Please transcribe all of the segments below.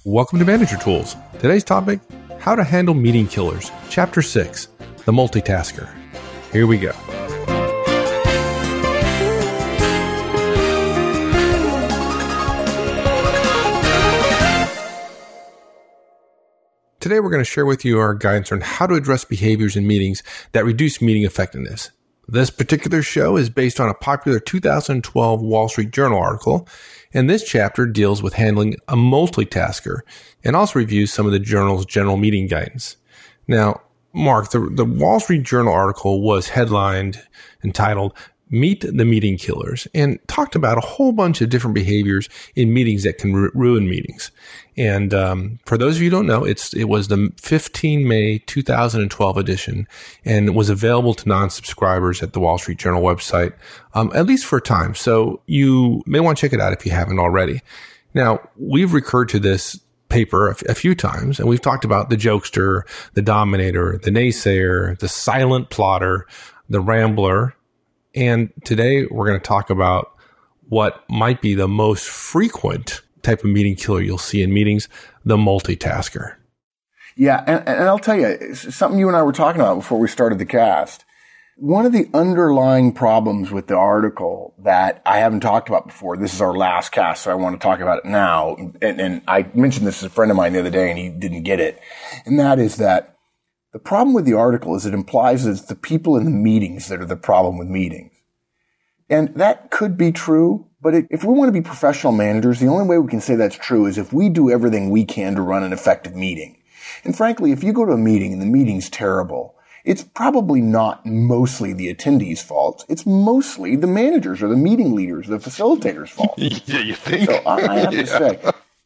Welcome to Manager Tools. Today's topic, how to handle meeting killers. Chapter 6, the multitasker. Here we go. Today we're going to share with you our guidance on how to address behaviors in meetings that reduce meeting effectiveness. This particular show is based on a popular 2012 Wall Street Journal article, and this chapter deals with handling a multitasker and also reviews some of the journal's general meeting guidance. Now, Mark, the Wall Street Journal article was headlined entitled Meet the Meeting Killers and talked about a whole bunch of different behaviors in meetings that can ruin meetings. And for those of you who don't know, it was the 15 May 2012 edition and was available to non-subscribers at the Wall Street Journal website, at least for a time. So you may want to check it out if you haven't already. Now, we've recurred to this paper a few times, and we've talked about the jokester, the dominator, the naysayer, the silent plotter, the rambler. And today we're going to talk about what might be the most frequent type of meeting killer you'll see in meetings, the multitasker. Yeah, and I'll tell you, something you and I were talking about before we started the cast. One of the underlying problems with the article that I haven't talked about before, this is our last cast, so I want to talk about it now. And I mentioned this to a friend of mine the other day, and he didn't get it. And that is that the problem with the article is it implies that it's the people in the meetings that are the problem with meetings. And that could be true, but if we want to be professional managers, the only way we can say that's true is if we do everything we can to run an effective meeting. And frankly, if you go to a meeting and the meeting's terrible, it's probably not mostly the attendees' fault. It's mostly the managers or the meeting leaders, the facilitators' fault. Yeah, you think? So I have to say,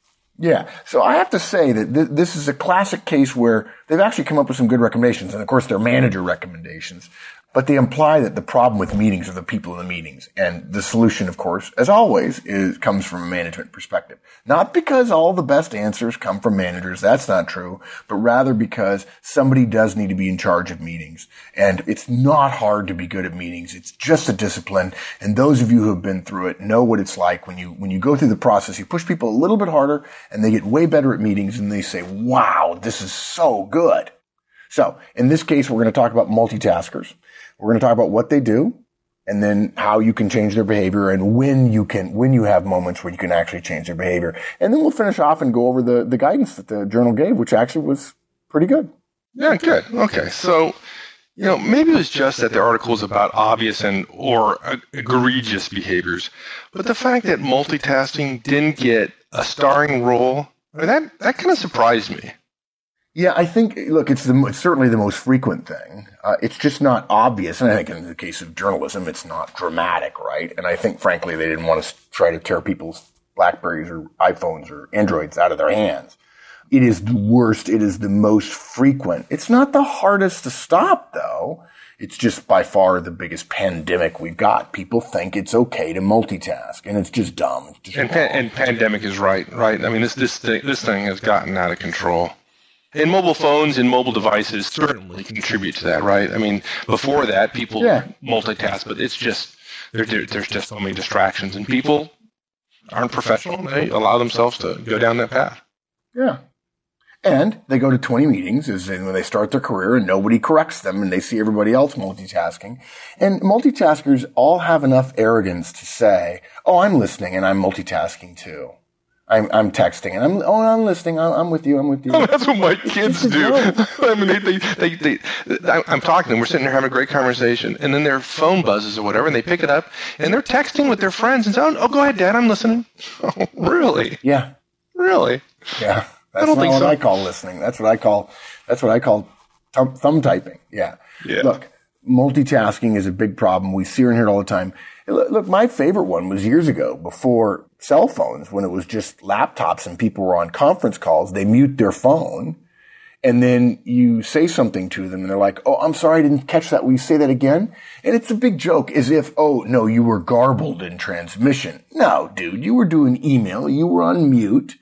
so I have to say that this is a classic case where they've actually come up with some good recommendations, and of course they're manager recommendations. But they imply that the problem with meetings are the people in the meetings. And the solution, of course, as always, comes from a management perspective. Not because all the best answers come from managers. That's not true. But rather because somebody does need to be in charge of meetings. And it's not hard to be good at meetings. It's just a discipline. And those of you who have been through it know what it's like when you go through the process. You push people a little bit harder and they get way better at meetings and they say, wow, this is so good. So in this case, we're going to talk about multitaskers. We're going to talk about what they do and then how you can change their behavior and when you have moments where you can actually change their behavior. And then we'll finish off and go over the guidance that the journal gave, which actually was pretty good. Yeah, good. Okay. So, maybe it was just that the article was about obvious or egregious behaviors, but the fact that multitasking didn't get a starring role, that kind of surprised me. Yeah, I think, look, it's certainly the most frequent thing. It's just not obvious. And I think in the case of journalism, it's not dramatic, right? And I think, frankly, they didn't want to try to tear people's BlackBerries or iPhones or Androids out of their hands. It is the worst. It is the most frequent. It's not the hardest to stop, though. It's just by far the biggest pandemic we've got. People think it's okay to multitask, and it's just dumb. It's just and pandemic is right? I mean, this thing has gotten out of control. And mobile phones and mobile devices certainly contribute to that, right? I mean, before that, people multitask, but it's just, there's just so many distractions, and people aren't professional. They allow themselves to go down that path. Yeah. And they go to 20 meetings when they start their career and nobody corrects them and they see everybody else multitasking. And multitaskers all have enough arrogance to say, oh, I'm listening and I'm multitasking too. I'm texting and I'm listening. I'm with you. Oh, that's what my kids do. I mean, I'm talking to them. We're sitting there having a great conversation, and then their phone buzzes or whatever, and they pick it up, and they're texting with their friends and say, "Oh, go ahead, Dad, I'm listening." Oh, really? Yeah. Really? Yeah. That's not what I call listening. That's what I call thumb typing. Yeah. Look, multitasking is a big problem. We see it and hear it all the time. Look, my favorite one was years ago before cell phones, when it was just laptops and people were on conference calls. They mute their phone and then you say something to them and they're like, oh, I'm sorry, I didn't catch that. Will you say that again? And it's a big joke as if, oh, no, you were garbled in transmission. No, dude, you were doing email. You were on mute.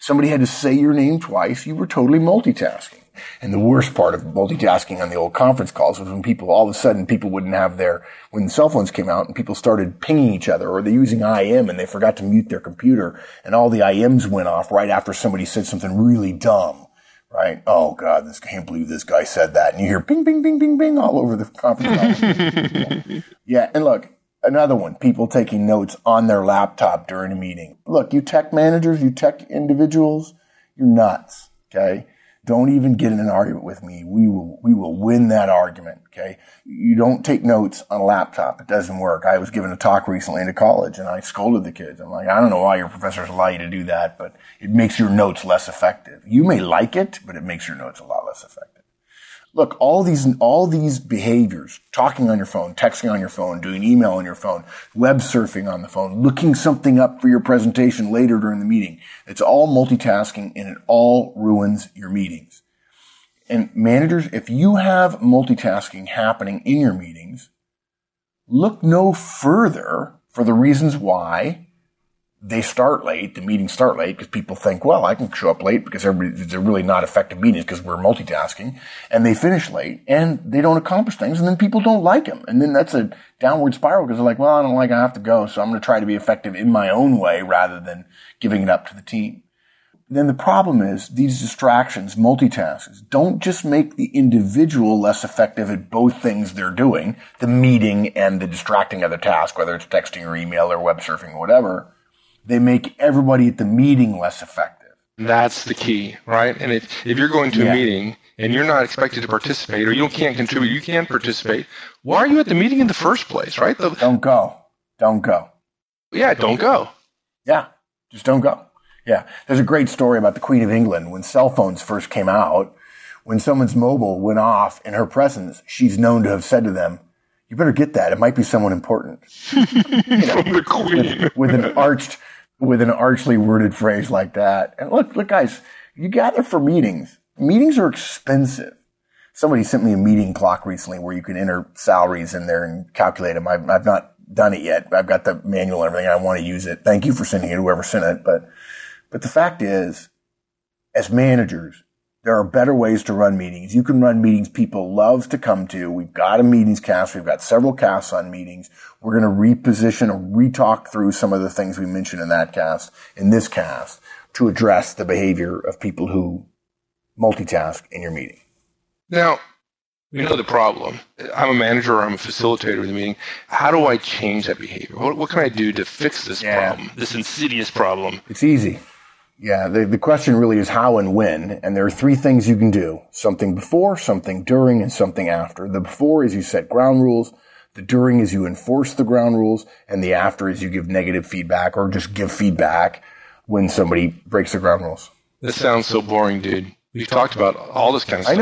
Somebody had to say your name twice. You were totally multitasking. And the worst part of multitasking on the old conference calls was when all of a sudden people wouldn't have when the cell phones came out and people started pinging each other, or they're using IM and they forgot to mute their computer and all the IMs went off right after somebody said something really dumb, right? Oh God, can't believe this guy said that. And you hear ping, ping, ping, ping, ping all over the conference call. Yeah. And look, another one, people taking notes on their laptop during a meeting. Look, you tech managers, you tech individuals, you're nuts. Okay. Don't even get in an argument with me. We will win that argument. Okay. You don't take notes on a laptop. It doesn't work. I was giving a talk recently into college and I scolded the kids. I'm like, I don't know why your professors allow you to do that, but it makes your notes less effective. You may like it, but it makes your notes a lot less effective. Look, all these behaviors, talking on your phone, texting on your phone, doing email on your phone, web surfing on the phone, looking something up for your presentation later during the meeting. It's all multitasking and it all ruins your meetings. And managers, if you have multitasking happening in your meetings, look no further for the reasons why the meetings start late, because people think, well, I can show up late because they're really not effective meetings because we're multitasking, and they finish late and they don't accomplish things, and then people don't like them. And then that's a downward spiral because they're like, well, I have to go, so I'm going to try to be effective in my own way rather than giving it up to the team. Then the problem is these distractions, multitasks, don't just make the individual less effective at both things they're doing, the meeting and the distracting other task, whether it's texting or email or web surfing or whatever. They make everybody at the meeting less effective. That's the key, right? And if you're going to a meeting and you're not expected to participate or you can't contribute, you can't participate, why are you at the meeting in the first place, right? Don't go. Yeah, don't go. Yeah, just don't go. Yeah, there's a great story about the Queen of England. When cell phones first came out, when someone's mobile went off in her presence, she's known to have said to them, you better get that. It might be someone important. The Queen. With an archly worded phrase like that. And look, guys, you gather for meetings. Meetings are expensive. Somebody sent me a meeting clock recently where you can enter salaries in there and calculate them. I've not done it yet. I've got the manual and everything. I want to use it. Thank you for sending it, whoever sent it. But the fact is, as managers, there are better ways to run meetings. You can run meetings people love to come to. We've got a meetings cast. We've got several casts on meetings. We're going to reposition or re-talk through some of the things we mentioned in this cast, to address the behavior of people who multitask in your meeting. Now, we know the problem. I'm a manager or I'm a facilitator of the meeting. How do I change that behavior? What can I do to fix this problem, this insidious problem? It's easy. Yeah, the question really is how and when, and there are three things you can do. Something before, something during, and something after. The before is you set ground rules, the during is you enforce the ground rules, and the after is you give negative feedback or just give feedback when somebody breaks the ground rules. This sounds so boring, dude. We've talked about all this kind of stuff.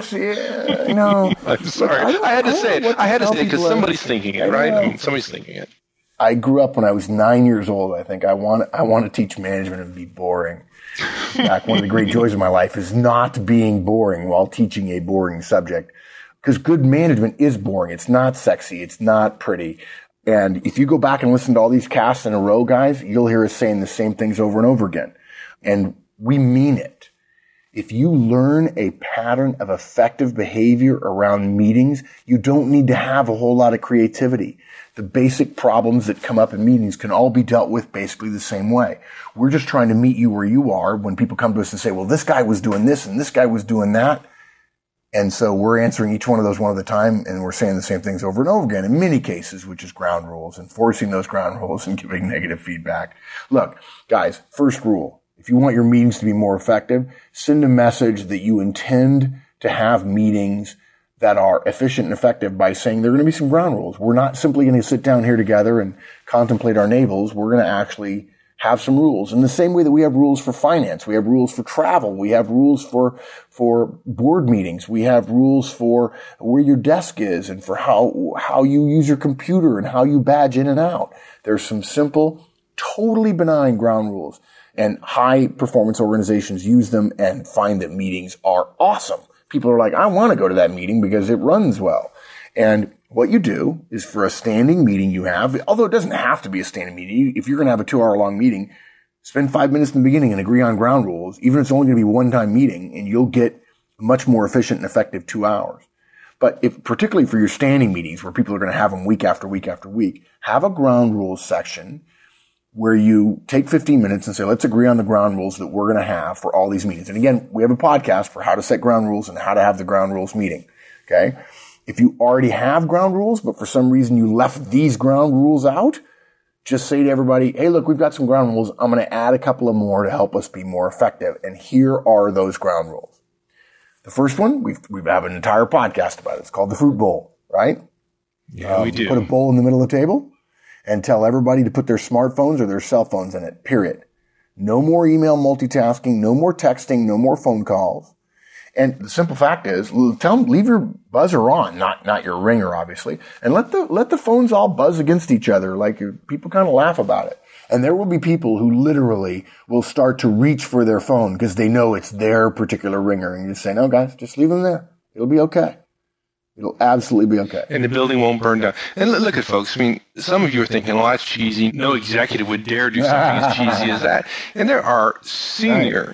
I know. I'm sorry. I had to say it because somebody's thinking it, right? I mean, somebody's thinking it. I grew up when I was 9 years old. I think I want to teach management and be boring. In fact, one of the great joys of my life is not being boring while teaching a boring subject. Because good management is boring. It's not sexy. It's not pretty. And if you go back and listen to all these casts in a row, guys, you'll hear us saying the same things over and over again. And we mean it. If you learn a pattern of effective behavior around meetings, you don't need to have a whole lot of creativity. The basic problems that come up in meetings can all be dealt with basically the same way. We're just trying to meet you where you are when people come to us and say, well, this guy was doing this and this guy was doing that. And so we're answering each one of those one at a time, and we're saying the same things over and over again in many cases, which is ground rules, enforcing those ground rules and giving negative feedback. Look, guys, first rule, if you want your meetings to be more effective, send a message that you intend to have meetings that are efficient and effective by saying there are going to be some ground rules. We're not simply going to sit down here together and contemplate our navels. We're going to actually have some rules. In the same way that we have rules for finance, we have rules for travel, we have rules for board meetings, we have rules for where your desk is and for how you use your computer and how you badge in and out. There's some simple, totally benign ground rules, and high performance organizations use them and find that meetings are awesome. People are like, I want to go to that meeting because it runs well. And what you do is for a standing meeting you have, although it doesn't have to be a standing meeting, if you're going to have a 2-hour long meeting, Spend 5 minutes in the beginning and agree on ground rules, even if it's only going to be a one-time meeting, and you'll get a much more efficient and effective 2 hours. But particularly for your standing meetings where people are going to have them week after week after week, have a ground rules section where you take 15 minutes and say, let's agree on the ground rules that we're going to have for all these meetings. And again, we have a podcast for how to set ground rules and how to have the ground rules meeting. Okay. If you already have ground rules, but for some reason you left these ground rules out, just say to everybody, hey, look, we've got some ground rules. I'm going to add a couple of more to help us be more effective. And here are those ground rules. The first one, we have an entire podcast about it. It's called the fruit bowl, right? Yeah, we do. Put a bowl in the middle of the table and tell everybody to put their smartphones or their cell phones in it, period. No more email multitasking, no more texting, no more phone calls. And the simple fact is, tell them, leave your buzzer on, not your ringer, obviously, and let the phones all buzz against each other. Like people kind of laugh about it. And there will be people who literally will start to reach for their phone because they know it's their particular ringer. And you just say, no, guys, just leave them there. It'll be okay. It'll absolutely be okay. And the building won't burn down. And look at folks. I mean, some of you are thinking, well, that's cheesy. No executive would dare do something as cheesy as that. And there are senior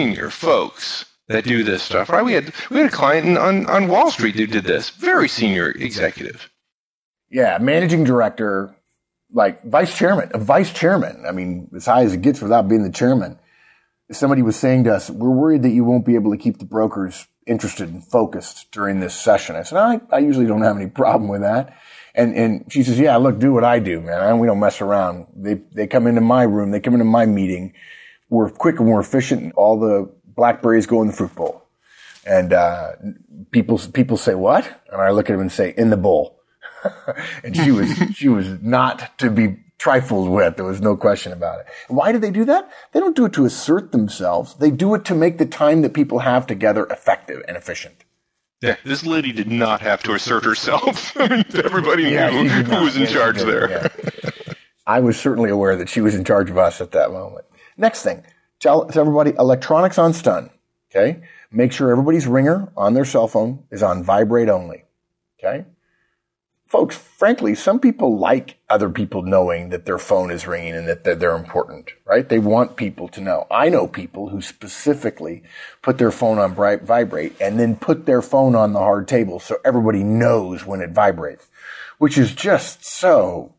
folks that do this stuff, right? We had a client on Wall Street who did this. Very senior executive. Yeah, managing director, like a vice chairman. I mean, as high as it gets without being the chairman. Somebody was saying to us, we're worried that you won't be able to keep the brokers interested and focused during this session. I said, I usually don't have any problem with that. And she says, yeah, look, do what I do, man. We don't mess around. They come into my room. They come into my meeting. We're quick and we're efficient. And all the blackberries go in the fruit bowl. And people say, what? And I look at them and say, in the bowl. And she was not to be trifled with. There was no question about it. And why do they do that? They don't do it to assert themselves. They do it to make the time that people have together effective and efficient. Yeah, this lady did not have to assert herself. Everybody knew who was in charge there. Yeah. I was certainly aware that she was in charge of us at that moment. Next thing, tell everybody electronics on stun. Okay? Make sure everybody's ringer on their cell phone is on vibrate only. Okay? Folks, frankly, some people like other people knowing that their phone is ringing and that they're important, right? They want people to know. I know people who specifically put their phone on vibrate and then put their phone on the hard table so everybody knows when it vibrates, which is just so,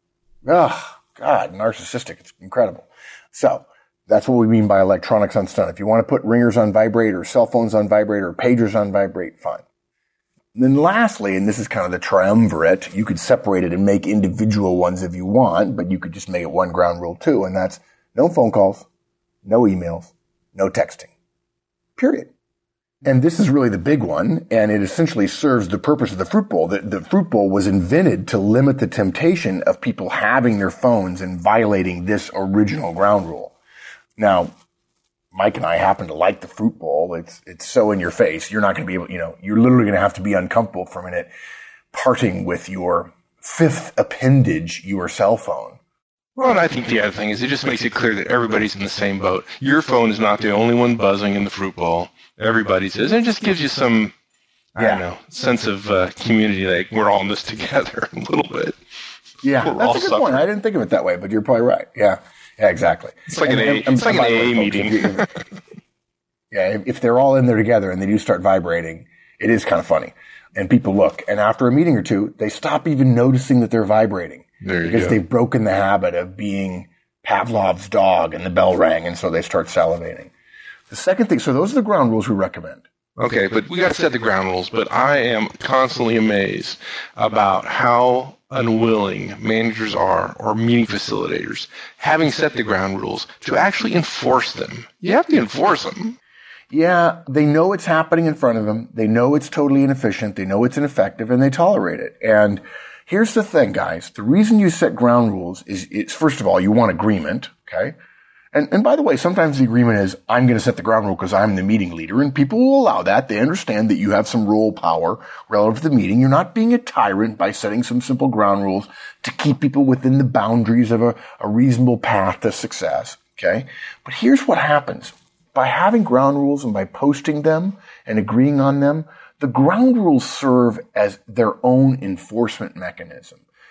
narcissistic. It's incredible. So that's what we mean by electronics on stun. If you want to put ringers on vibrate or cell phones on vibrate or pagers on vibrate, fine. And then lastly, and this is kind of the triumvirate, you could separate it and make individual ones if you want, but you could just make it one ground rule too, and that's no phone calls, no emails, no texting. Period. And this is really the big one, and it essentially serves the purpose of the fruit bowl. The fruit bowl was invented to limit the temptation of people having their phones and violating this original ground rule. Now, Mike and I happen to like the fruit bowl. It's so in your face. You're not going to be able, you're literally going to have to be uncomfortable for a minute parting with your fifth appendage, your cell phone. Well, and I think the other thing is it just makes it clear that everybody's in the same boat. Your phone is not the only one buzzing in the fruit bowl. Everybody's is. And it just gives you some, sense of community, like we're all in this together a little bit. Yeah, that's a good point. I didn't think of it that way, but you're probably right. Yeah. Yeah, exactly. It's like an AA meeting. If they're all in there together and they do start vibrating, it is kind of funny. And people look, and after a meeting or two, they stop even noticing that they're vibrating. Because they've broken the habit of being Pavlov's dog and the bell rang, and so they start salivating. The second thing, so those are the ground rules we recommend. Okay, but we got to set the ground rules, but I am constantly amazed about how unwilling managers are, or meeting facilitators, having set the ground rules, to actually enforce them. You have to enforce them. Yeah, they know it's happening in front of them. They know it's totally inefficient. They know it's ineffective, and they tolerate it. And here's the thing, guys. The reason you set ground rules is, it's first of all, you want agreement, okay? And by the way, sometimes the agreement is, I'm going to set the ground rule because I'm the meeting leader, and people will allow that. They understand that you have some role power relative to the meeting. You're not being a tyrant by setting some simple ground rules to keep people within the boundaries of a reasonable path to success, okay? But here's what happens. By having ground rules and by posting them and agreeing on them, the ground rules serve as their own enforcement mechanism.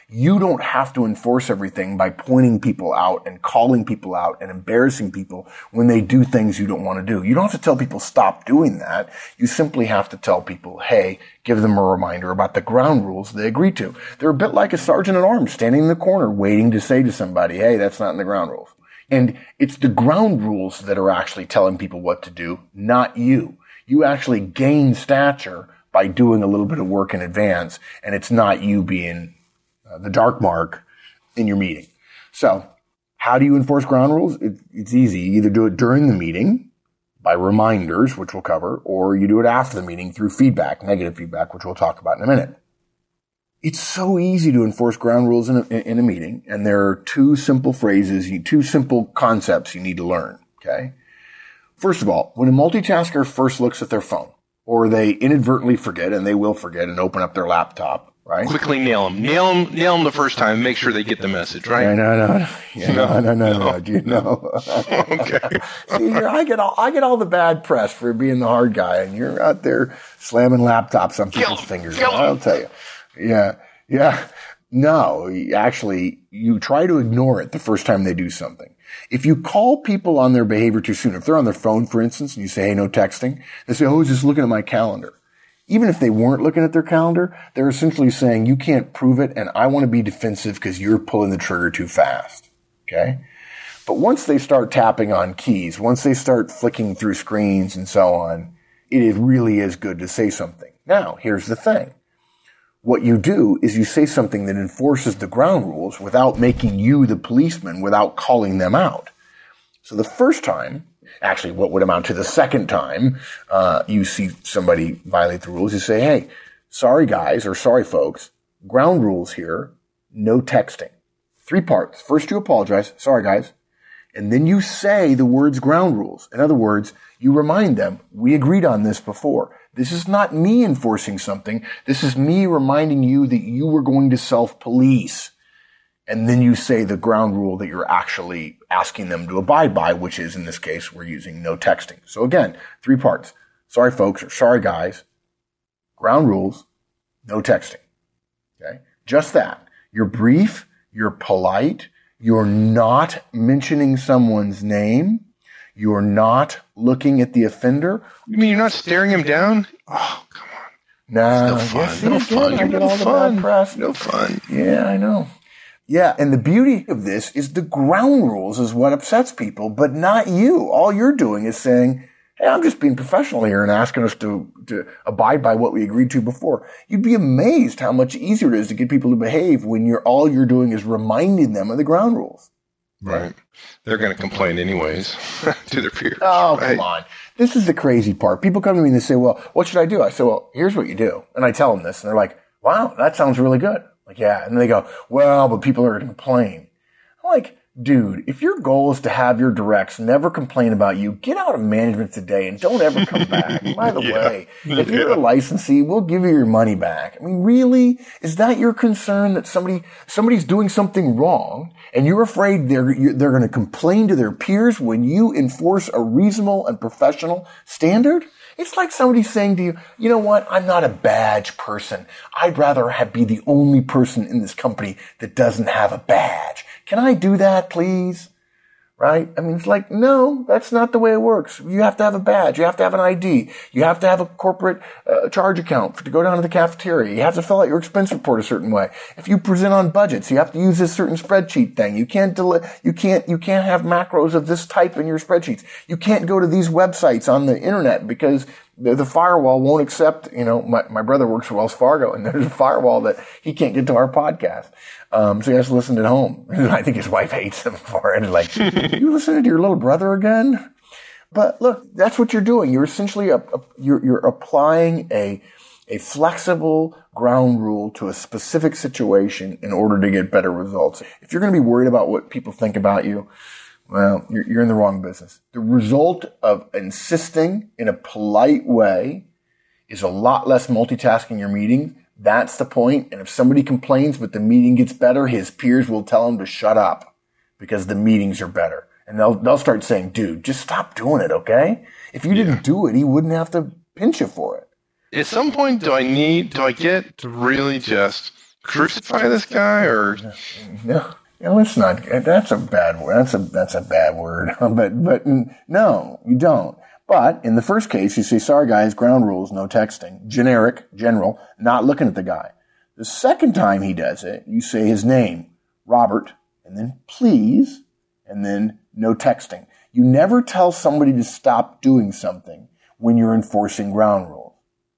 You don't have to enforce everything by pointing people out and calling people out and embarrassing people when they do things you don't want to do. You don't have to tell people stop doing that. You simply have to tell people, hey, give them a reminder about the ground rules they agreed to. They're a bit like a sergeant at arms standing in the corner waiting to say to somebody, hey, that's not in the ground rules. And it's the ground rules that are actually telling people what to do, not you. You actually gain stature by doing a little bit of work in advance, and it's not you being the dark mark in your meeting. So how do you enforce ground rules? It's easy. You either do it during the meeting by reminders, which we'll cover, or you do it after the meeting through feedback, negative feedback, which we'll talk about in a minute. It's so easy to enforce ground rules in a meeting, and there are two simple phrases, two simple concepts you need to learn, okay? First of all, when a multitasker first looks at their phone, or they inadvertently forget, and they will forget and open up their laptop, right? Quickly nail them. Nail them the first time. Make sure they get the message, right? No. Do you know? Okay. See, I get all the bad press for being the hard guy, and you're out there slamming laptops on people's fingers. I'll tell you. Yeah. No, actually, you try to ignore it the first time they do something. If you call people on their behavior too soon, if they're on their phone, for instance, and you say, hey, no texting, they say, oh, I was just looking at my calendar. Even if they weren't looking at their calendar, they're essentially saying, you can't prove it, and I want to be defensive because you're pulling the trigger too fast. Okay? But once they start tapping on keys, once they start flicking through screens and so on, it really is good to say something. Now, here's the thing. What you do is you say something that enforces the ground rules without making you the policeman, without calling them out. So the first time, actually what would amount to the second time, you see somebody violate the rules, you say, hey, sorry guys, or sorry folks, ground rules here, no texting. 3 parts. First you apologize, sorry guys, and then you say the words ground rules. In other words, you remind them, we agreed on this before. This is not me enforcing something. This is me reminding you that you were going to self-police. And then you say the ground rule that you're actually asking them to abide by, which is, in this case, we're using no texting. So again, 3 parts. Sorry, folks, or sorry, guys. Ground rules, no texting. Okay? Just that. You're brief, you're polite, you're not mentioning someone's name, you're not looking at the offender. You mean you're not staring him down? Oh, come on. No fun. No fun. I get all the bad press. No fun. Yeah, I know. Yeah, and the beauty of this is the ground rules is what upsets people, but not you. All you're doing is saying, hey, I'm just being professional here and asking us to abide by what we agreed to before. You'd be amazed how much easier it is to get people to behave when all you're doing is reminding them of the ground rules. Right. They're going to complain anyways to their peers. Oh, right? Come on. This is the crazy part. People come to me and they say, well, what should I do? I say, well, here's what you do. And I tell them this and they're like, wow, that sounds really good. Like, yeah. And then they go, well, but people are going to complain. I'm like, dude, if your goal is to have your directs never complain about you, get out of management today and don't ever come back. By the way, if you're a licensee, we'll give you your money back. I mean, really? Is that your concern that somebody's doing something wrong and you're afraid they're going to complain to their peers when you enforce a reasonable and professional standard? It's like somebody saying to you, you know what? I'm not a badge person. I'd rather be the only person in this company that doesn't have a badge. Can I do that, please? Right? I mean, it's like, no, that's not the way it works. You have to have a badge. You have to have an ID. You have to have a corporate charge account to go down to the cafeteria. You have to fill out your expense report a certain way. If you present on budgets, you have to use this certain spreadsheet thing. You can't have macros of this type in your spreadsheets. You can't go to these websites on the internet because the firewall won't accept, my brother works for Wells Fargo and there's a firewall that he can't get to our podcast. So he has to listen at home. I think his wife hates him for it. Like, you listening to your little brother again? But look, that's what you're doing. You're essentially, you're applying a flexible ground rule to a specific situation in order to get better results. If you're going to be worried about what people think about you, well, you're in the wrong business. The result of insisting in a polite way is a lot less multitasking your meeting. That's the point. And if somebody complains but the meeting gets better, his peers will tell him to shut up because the meetings are better. And they'll start saying, dude, just stop doing it, okay? If you didn't do it, he wouldn't have to pinch you for it. At some point, do I get to really just crucify this guy, or no, let's not. That's a bad word. That's a bad word. but no, you don't. But in the first case, you say, sorry guys, ground rules, no texting. Generic, general, not looking at the guy. The second time he does it, you say his name, Robert, and then please, and then no texting. You never tell somebody to stop doing something when you're enforcing ground rules.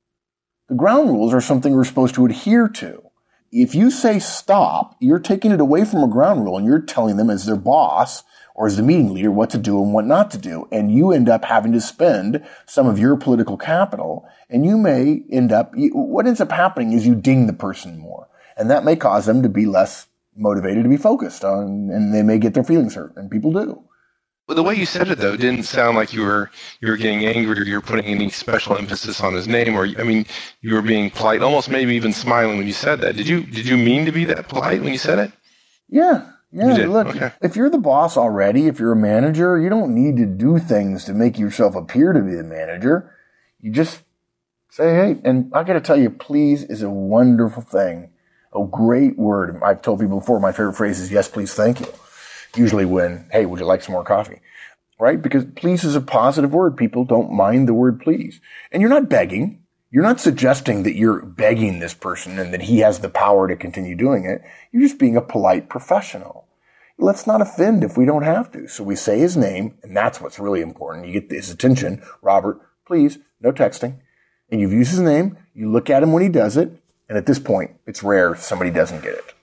The ground rules are something we're supposed to adhere to. If you say stop, you're taking it away from a ground rule and you're telling them as their boss or as the meeting leader what to do and what not to do. And you end up having to spend some of your political capital, and you may end up, what ends up happening is you ding the person more. And that may cause them to be less motivated to be focused on, and they may get their feelings hurt, and people do. Well, the way you said it, though, didn't sound like you were getting angry or you were putting any special emphasis on his name, or, I mean, you were being polite, almost maybe even smiling when you said that. Did you mean to be that polite when you said it? Yeah. Look, If you're the boss already, if you're a manager, you don't need to do things to make yourself appear to be the manager. You just say, hey, and I got to tell you, please is a wonderful thing, a great word. I've told people before, my favorite phrase is yes, please, thank you. Usually when, hey, would you like some more coffee? Right? Because please is a positive word. People don't mind the word please. And you're not begging. You're not suggesting that you're begging this person and that he has the power to continue doing it. You're just being a polite professional. Let's not offend if we don't have to. So we say his name, and that's what's really important. You get his attention. Robert, please, no texting. And you've used his name. You look at him when he does it. And at this point, it's rare somebody doesn't get it.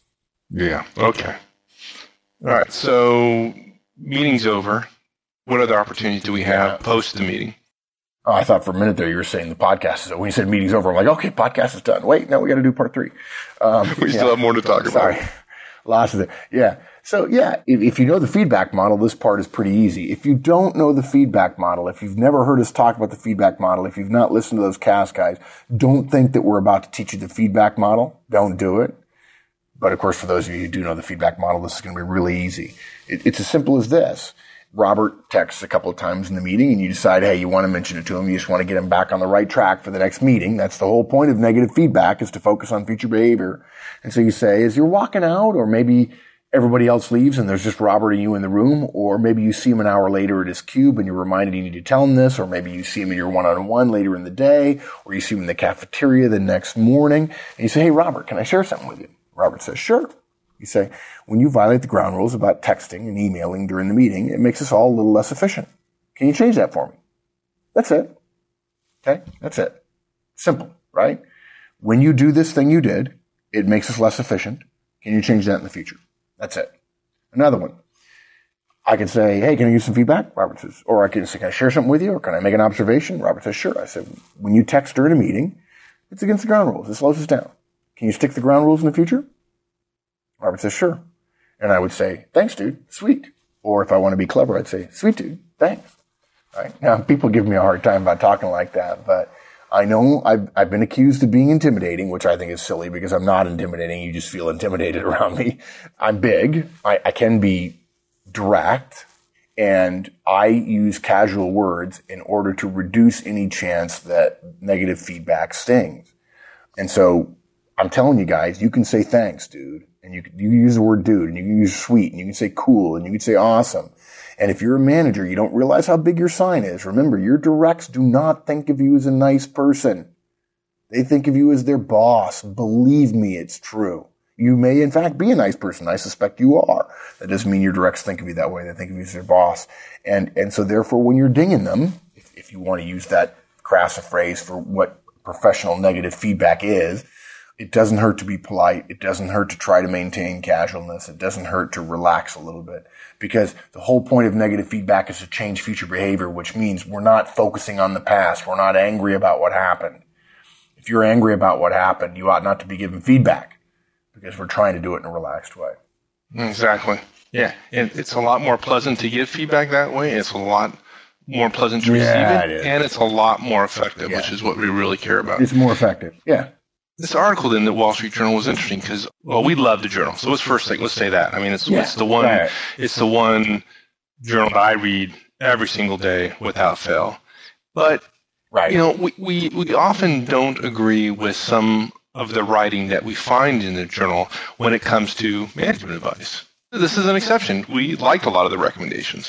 Yeah. Okay. All right. So meeting's over. What other opportunities do we have post the meeting? Oh, I thought for a minute there you were saying the podcast is over. When you said meeting's over, I'm like, okay, podcast is done. Wait, no, we got to do part 3. We still have more to talk about. Sorry. Lots of it. Yeah. So yeah, if you know the feedback model, this part is pretty easy. If you don't know the feedback model, if you've never heard us talk about the feedback model, if you've not listened to those cast guys, don't think that we're about to teach you the feedback model. Don't do it. But of course, for those of you who do know the feedback model, this is going to be really easy. It's as simple as this. Robert texts a couple of times in the meeting and you decide, hey, you want to mention it to him. You just want to get him back on the right track for the next meeting. That's the whole point of negative feedback, is to focus on future behavior. And so you say, as you're walking out, or maybe everybody else leaves and there's just Robert and you in the room, or maybe you see him an hour later at his cube and you're reminded you need to tell him this, or maybe you see him in your one-on-one later in the day, or you see him in the cafeteria the next morning and you say, hey, Robert, can I share something with you? Robert says, sure. You say, when you violate the ground rules about texting and emailing during the meeting, it makes us all a little less efficient. Can you change that for me? That's it. Okay? That's it. Simple, right? When you do this thing you did, it makes us less efficient. Can you change that in the future? That's it. Another one. I can say, hey, can I use some feedback? Robert says, or I can say, can I share something with you? Or can I make an observation? Robert says, sure. I said, when you text during a meeting, it's against the ground rules. It slows us down. Can you stick to the ground rules in the future? Robert says, sure. And I would say, thanks, dude. Sweet. Or if I want to be clever, I'd say, sweet, dude. Thanks. All right. Now, people give me a hard time about talking like that, but I know I've been accused of being intimidating, which I think is silly because I'm not intimidating. You just feel intimidated around me. I'm big. I can be direct, and I use casual words in order to reduce any chance that negative feedback stings. And so I'm telling you guys, you can say thanks, dude. And you use the word dude, and you can use sweet, and you can say cool, and you can say awesome. And if you're a manager, you don't realize how big your sign is. Remember, your directs do not think of you as a nice person. They think of you as their boss. Believe me, it's true. You may, in fact, be a nice person. I suspect you are. That doesn't mean your directs think of you that way. They think of you as their boss. And so therefore, when you're dinging them, if you want to use that crass a phrase for what professional negative feedback is, it doesn't hurt to be polite. It doesn't hurt to try to maintain casualness. It doesn't hurt to relax a little bit, because the whole point of negative feedback is to change future behavior, which means we're not focusing on the past. We're not angry about what happened. If you're angry about what happened, you ought not to be given feedback, because we're trying to do it in a relaxed way. Exactly. Yeah. And it's a lot more pleasant to give feedback that way. It's a lot more pleasant to receive it. And it's a lot more effective, which is what we really care about. It's more effective. Yeah. This article in the Wall Street Journal was interesting because, well, we love the journal. So let's first thing, let's say that. I mean, it's the one, it's the one journal that I read every single day without fail. But, you know, we often don't agree with some of the writing that we find in the journal when it comes to management advice. This is an exception. We liked a lot of the recommendations.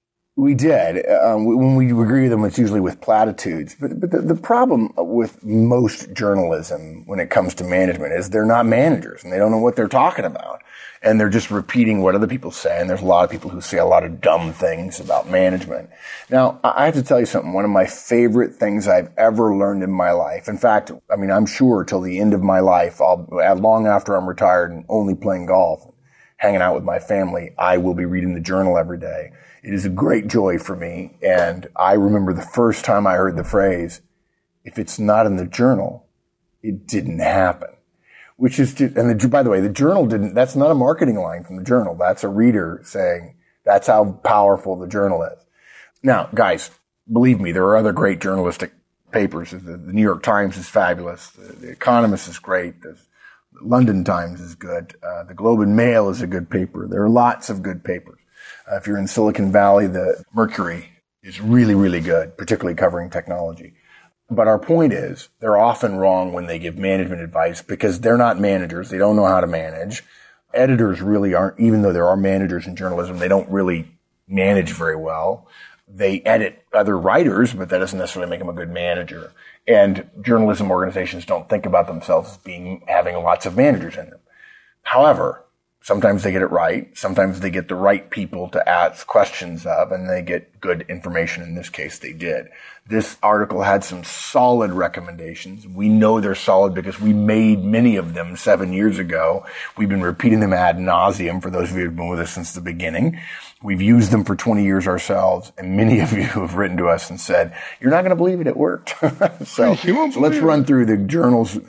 We did. When we agree with them, it's usually with platitudes. But the problem with most journalism when it comes to management is they're not managers and they don't know what they're talking about. And they're just repeating what other people say. And there's a lot of people who say a lot of dumb things about management. Now, I have to tell you something. One of my favorite things I've ever learned in my life. In fact, I mean, I'm sure till the end of my life, long after I'm retired and only playing golf, hanging out with my family, I will be reading the journal every day. It is a great joy for me. And I remember the first time I heard the phrase, if it's not in the journal, it didn't happen. Which is, by the way, the journal that's not a marketing line from the journal. That's a reader saying that's how powerful the journal is. Now, guys, believe me, there are other great journalistic papers. The New York Times is fabulous. The Economist is great. The London Times is good. The Globe and Mail is a good paper. There are lots of good papers. If you're in Silicon Valley, the Mercury is really, really good, particularly covering technology. But our point is, they're often wrong when they give management advice because they're not managers. They don't know how to manage. Editors really aren't, even though there are managers in journalism, they don't really manage very well. They edit other writers, but that doesn't necessarily make them a good manager. And journalism organizations don't think about themselves as having lots of managers in them. However, sometimes they get it right. Sometimes they get the right people to ask questions of, and they get good information. In this case, they did. This article had some solid recommendations. We know they're solid because we made many of them 7 years ago. We've been repeating them ad nauseum for those of you who've been with us since the beginning. We've used them for 20 years ourselves, and many of you have written to us and said, you're not going to believe it, it worked. So let's run through the journal's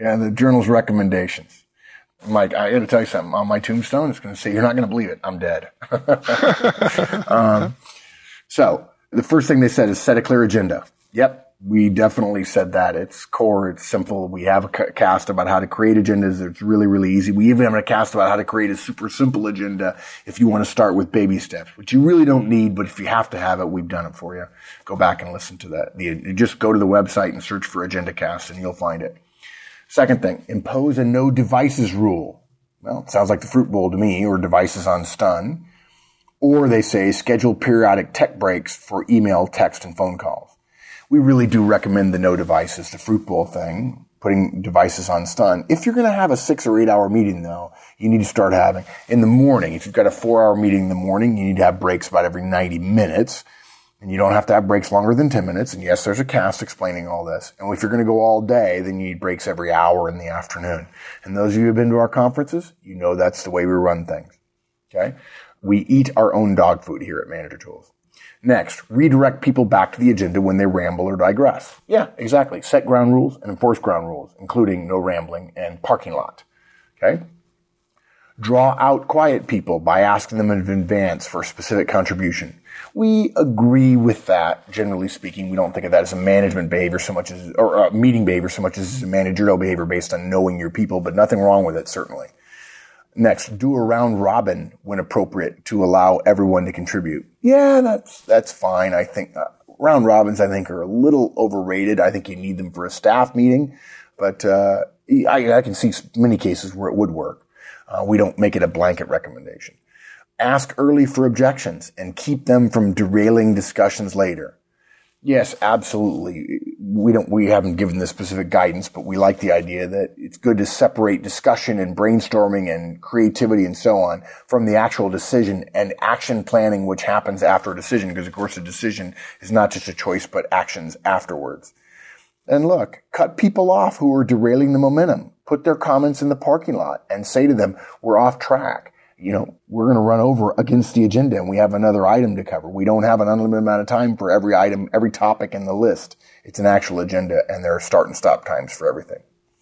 recommendations. Mike, I got to tell you something. On my tombstone, it's going to say, you're not going to believe it. I'm dead. So the first thing they said is set a clear agenda. Yep, we definitely said that. It's core. It's simple. We have a cast about how to create agendas. It's really, really easy. We even have a cast about how to create a super simple agenda if you want to start with baby steps, which you really don't need, but if you have to have it, we've done it for you. Go back and listen to that. Just go to the website and search for Agenda Cast and you'll find it. Second thing, impose a no devices rule. Well, it sounds like the Fruit Bowl to me, or devices on stun. Or they say schedule periodic tech breaks for email, text, and phone calls. We really do recommend the no devices, the Fruit Bowl thing, putting devices on stun. If you're going to have a 6 or 8 hour meeting, though, you need to start having in the morning. If you've got a 4-hour meeting in the morning, you need to have breaks about every 90 minutes. And you don't have to have breaks longer than 10 minutes. And yes, there's a cast explaining all this. And if you're going to go all day, then you need breaks every hour in the afternoon. And those of you who have been to our conferences, you know that's the way we run things. Okay? We eat our own dog food here at Manager Tools. Next, redirect people back to the agenda when they ramble or digress. Yeah, exactly. Set ground rules and enforce ground rules, including no rambling and parking lot. Okay? Draw out quiet people by asking them in advance for a specific contribution. We agree with that, generally speaking. We don't think of that as a management behavior so much as, or a meeting behavior so much as a managerial behavior based on knowing your people, but nothing wrong with it, certainly. Next, do a round robin when appropriate to allow everyone to contribute. Yeah, that's fine. I think round robins, I think, are a little overrated. I think you need them for a staff meeting, but I can see many cases where it would work. We don't make it a blanket recommendation. Ask early for objections and keep them from derailing discussions later. Yes, absolutely. We haven't given this specific guidance, but we like the idea that it's good to separate discussion and brainstorming and creativity and so on from the actual decision and action planning, which happens after a decision, because of course a decision is not just a choice, but actions afterwards. And look, cut people off who are derailing the momentum. Put their comments in the parking lot and say to them, we're off track. We're going to run over against the agenda and we have another item to cover. We don't have an unlimited amount of time for every item, every topic in the list. It's an actual agenda and there are start and stop times for everything.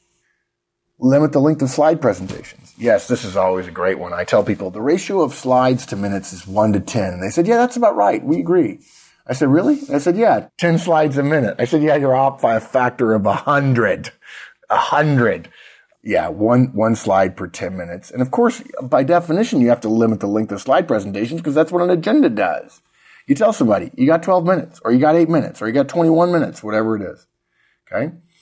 Limit the length of slide presentations. Yes, this is always a great one. I tell people the ratio of slides to minutes is 1 to 10. And they said, yeah, that's about right. We agree. I said, really? I said, yeah, 10 slides a minute. I said, yeah, you're off by a factor of 100. 100. Yeah, one slide per 10 minutes. And of course, by definition, you have to limit the length of slide presentations because that's what an agenda does. You tell somebody, you got 12 minutes, or you got 8 minutes, or you got 21 minutes, whatever it is. Okay?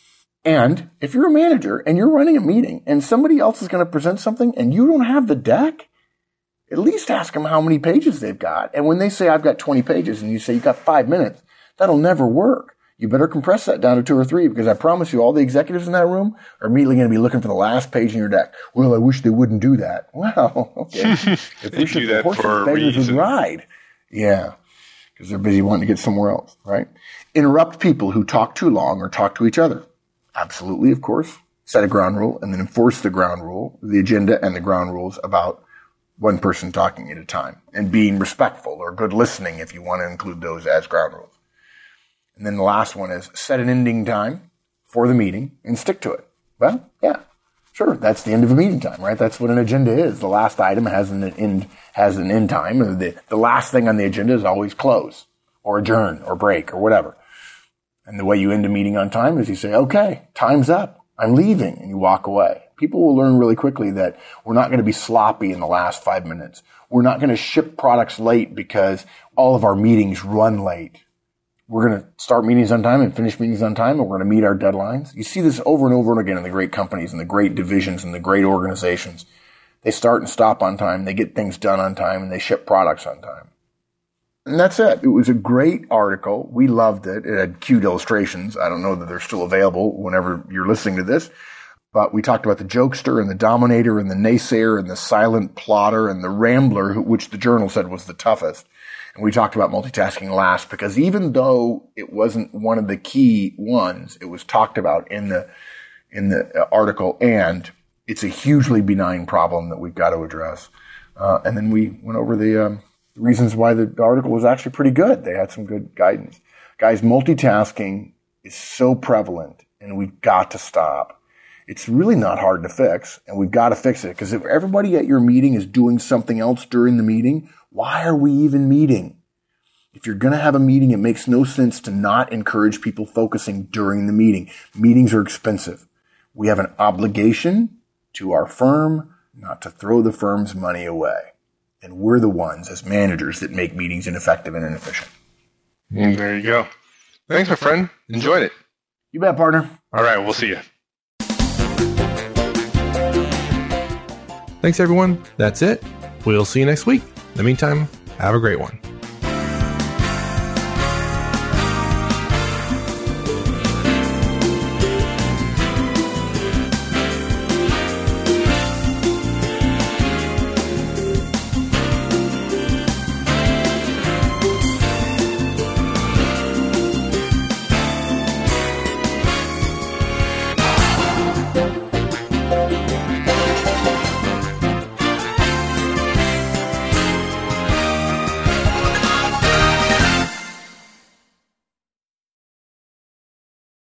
And if you're a manager and you're running a meeting and somebody else is going to present something and you don't have the deck, at least ask them how many pages they've got. And when they say, I've got 20 pages, and you say, you've got 5 minutes, that'll never work. You better compress that down to 2 or 3, because I promise you all the executives in that room are immediately going to be looking for the last page in your deck. Well, I wish they wouldn't do that. Well, okay. If we should, the horses, beggars would ride. Yeah. Because they're busy wanting to get somewhere else, right? Interrupt people who talk too long or talk to each other. Absolutely, of course. Set a ground rule and then enforce the ground rule, the agenda and the ground rules about one person talking at a time, and being respectful or good listening if you want to include those as ground rules. And then the last one is set an ending time for the meeting and stick to it. Well, yeah, sure. That's the end of a meeting time, right? That's what an agenda is. The last item has an end time. The last thing on the agenda is always close or adjourn or break or whatever. And the way you end a meeting on time is you say, okay, time's up. I'm leaving, and you walk away. People will learn really quickly that we're not going to be sloppy in the last 5 minutes. We're not going to ship products late because all of our meetings run late. We're going to start meetings on time and finish meetings on time, and we're going to meet our deadlines. You see this over and over again in the great companies and the great divisions and the great organizations. They start and stop on time. They get things done on time, and they ship products on time. And that's it. It was a great article. We loved it. It had cute illustrations. I don't know that they're still available whenever you're listening to this. But we talked about the jokester and the dominator and the naysayer and the silent plotter and the rambler, which the journal said was the toughest. And we talked about multitasking last because even though it wasn't one of the key ones, it was talked about in the article, and it's a hugely benign problem that we've got to address. And then we went over the reasons why the article was actually pretty good. They had some good guidance. Guys, multitasking is so prevalent, and we've got to stop. It's really not hard to fix, and we've got to fix it, because if everybody at your meeting is doing something else during the meeting, why are we even meeting? If you're going to have a meeting, it makes no sense to not encourage people focusing during the meeting. Meetings are expensive. We have an obligation to our firm not to throw the firm's money away. And we're the ones, as managers, that make meetings ineffective and inefficient. And there you go. Thanks, my friend. Enjoyed it. You bet, partner. All right, we'll see you. Thanks, everyone. That's it. We'll see you next week. In the meantime, have a great one.